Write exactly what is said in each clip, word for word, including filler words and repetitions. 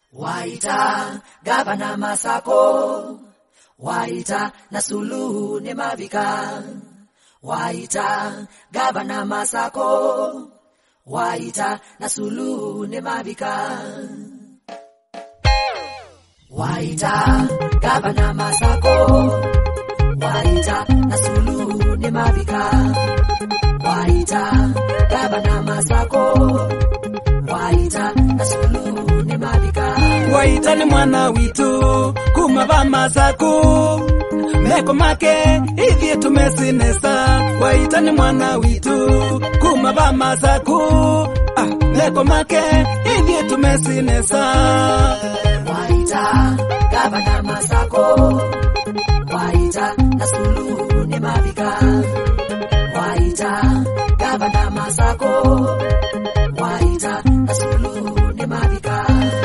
Waita Gavana Masako, Waita na Suluhu ni Mavika. Waita Gavana Masako, Waita na Suluhu ni Mavika. Waita Gavana Masako, Waita na Suluhu ni Mavika. Waita Gavana Masako, Waita na Suluhu ni Mavika. Waita ni mwana witu kumaba Masaku, meko make hivi tumesinesa. Waita ni mwana witu kumaba Masaku, ah, meko make hivi tumesinesa. Waita Gavana Masako, Waita na Suluhu ni Mavika. Waita Gavana Masako, Waita na Suluhu ni Mavika.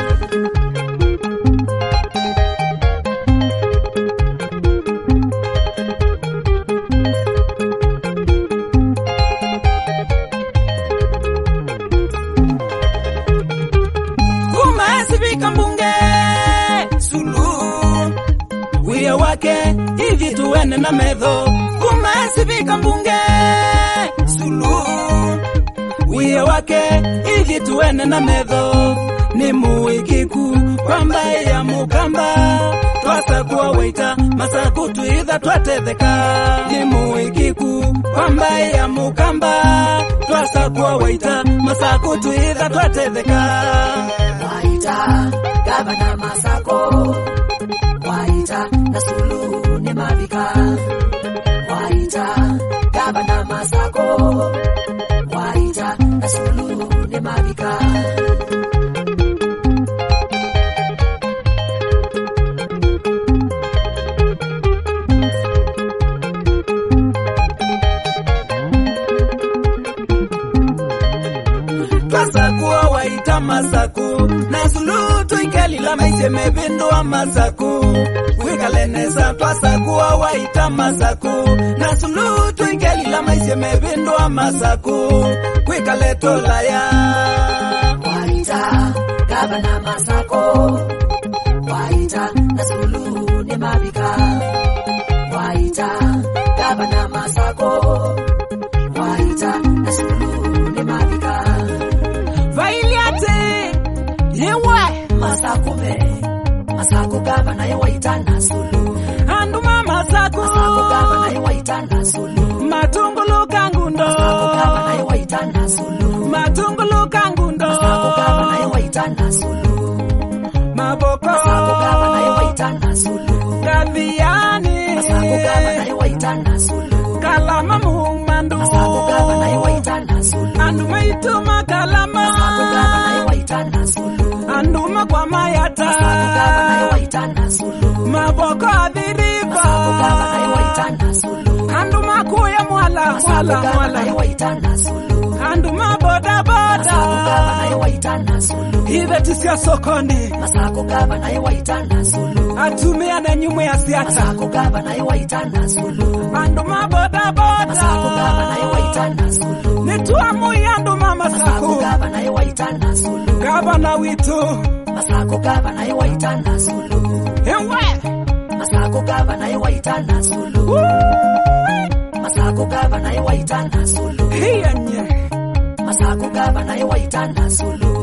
Kumesifika mbunge Suluhu, wia wake hivi tuene na medho. Kumesifika mbunge Suluhu, wia wake hivi tuene na medho. Ni muikiku kwamba ya mukamba, twasa kuwa Waita Masaku tuidha twatetheka. Ni muikiku kwamba ya mukamba, twasa kuwa Waita Masaku tuidha twatetheka. Waita Gavana Masako, Waita na Suluhu ni Mavika. Waita Gavana Masako, Waita na Suluhu ni Mavika. Twasa kuwa Waita Masaku na Suluhu tuikeli la maisha mebindua Masaku. Wikalenesa twasa kuwa Waita Masaku na Suluhu tuikeli la maisha mebindua Masaku. Wikaleto laya Waita Gavana Masako, Waita na Suluhu ni Mavika. Waita Gavana Masako, Waita na Suluhu ni Mavika. Vailiate yewe Masakume, Masako Gavana ya Waita na Suluhu. anduma Masaku, Masako Gavana ya Waita na Suluhu. matungulu kangundo. Masako Gavana ya Waita na Suluhu. matungulu kangundo. Masako Gavana ya Waita na Suluhu. maboko. Masako Gavana ya Waita na Suluhu. Gaviani. Masako Gavana ya Waita na Suluhu. kalama mumandu. Masako Gavana ya Waita na Suluhu. anduma ituma kalama. Masako Gavana ya Waita na Suluhu. anduma kwa mayata. Masako Gavana ya Waita na Suluhu. maboko adhiriba. Masako Gavana ya Waita na Suluhu. anduma kuya mwala Masako mwala Gavana ya mwala. Waita na Suluhu. anduma boda Masako Gavana ya boda. Waita na Suluhu. Ive tisia sokoni. Masako Gavana ya Waita na Suluhu. atumia na nyumu ya siata. Masako Gavana ya Waita na Suluhu. anduma boda boda. Masako Gavana ya Waita na Suluhu. nituamu ya anduma Masako Masaku. Gavana ya Waita na Suluhu. Gavana witu. Masako Gavana ya Waita na Suluhu. Ewe. Masako Gavana ya Waita na Suluhu. Masako Gavana ya Waita na Suluhu. Hiya nye. Masako Gavana ya Waita na Suluhu.